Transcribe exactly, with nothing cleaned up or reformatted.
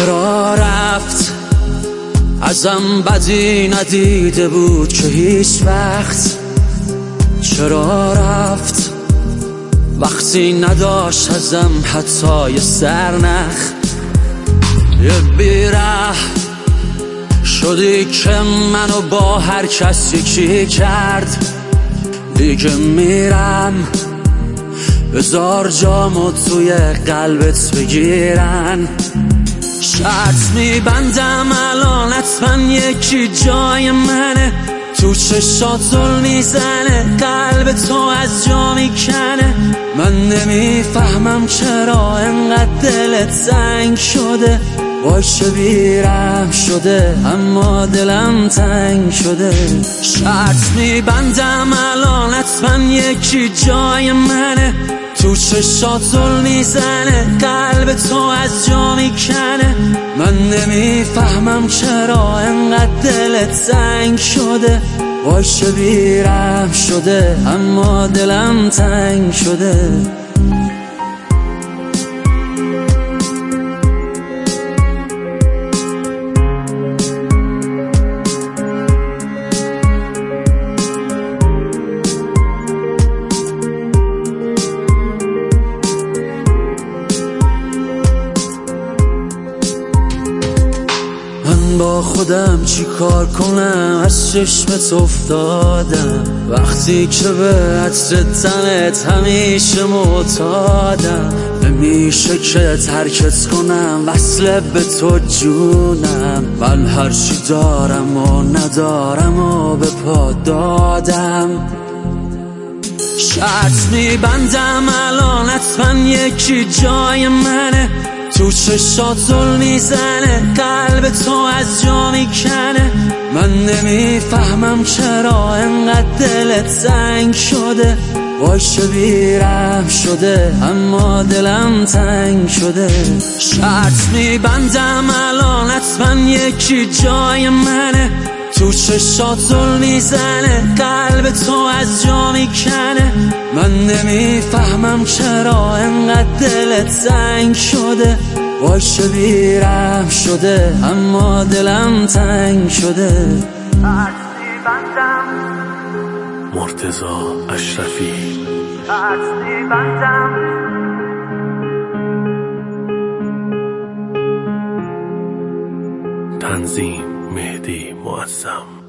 چرا رفت ازم بدی ندیده بود که هیچ وقت؟ چرا رفت وقتی نداشت ازم حتی یه سرنخ؟ یه بیره شدی که منو با هر کس یکی کرد. دیگه میرم بذار جامو توی قلبت بگیرن. شرط میبندم الان حتما یکی جای منه. تو چشات زل میزنه، قلب تو از جا میکنه. من نمیفهمم چرا انقدر دلت تنگ شده. وای شبیرم شده اما دلم تنگ شده. شرط میبندم الان حتما یکی جای منه. تو چشات زل میزنه، قلب تو از جا میکنه. من نمیفهمم چرا انقدر دلت تنگ شده. وای شبیرم شده اما دلم تنگ شده. با خودم چی کار کنم؟ از چشمت افتادم وقتی که به عطر تنت همیشه معتادم. نمیشه که ترکت کنم، وصله به تو جونم. من هرچی دارم و ندارم و به پا دادم. شرط میبندم الان حتما یکی جای منه. تو چشات زل میزنه، قلب تو از جا میکنه. من نمیفهمم چرا انقدر دلت تنگ شده. وای شبیرم شده اما دلم تنگ شده. شرط میبندم الان حتما یکی جای منه. تو چشات زل میزنه، قلب تو از جا میکنه. من نمیفهمم چرا انقدر دلت تنگ شده. وای شبیرم شده اما دلم تنگ شده. مرتضی اشرفی. تنظیم مهدی معظم.